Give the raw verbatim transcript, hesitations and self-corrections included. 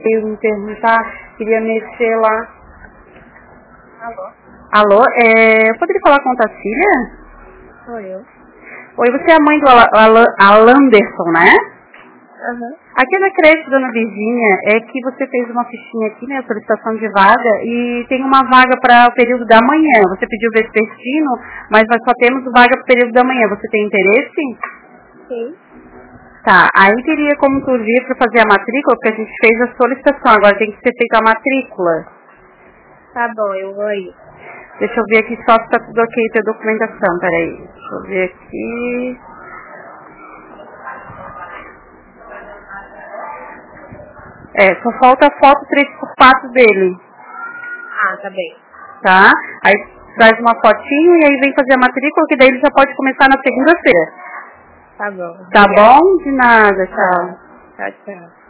eu me perguntar, queria mexer lá. Alô? Alô, é, eu poderia falar com a Tacília? Sou eu. Oi, você é a mãe do Ala, Ala, Alanderson, né? Uhum. Aqui na creche, dona Virgínia, é que você fez uma fichinha aqui, né, solicitação de vaga, e tem uma vaga para o período da manhã. Você pediu vespertino, mas nós só temos vaga para o período da manhã. Você tem interesse? Sim. Tá, aí teria como tu vir para fazer a matrícula, porque a gente fez a solicitação, agora tem que ser feita a matrícula. Tá bom, eu vou aí. Deixa eu ver aqui só se tá tudo ok com a documentação, peraí. Deixa eu ver aqui. É, só falta a foto três por quatro dele, Ah, tá bem. tá? Aí traz uma fotinho e aí vem fazer a matrícula, que daí ele já pode começar na segunda-feira. Tá bom. Tá Obrigada. bom? De nada, tchau. Tchau, tchau.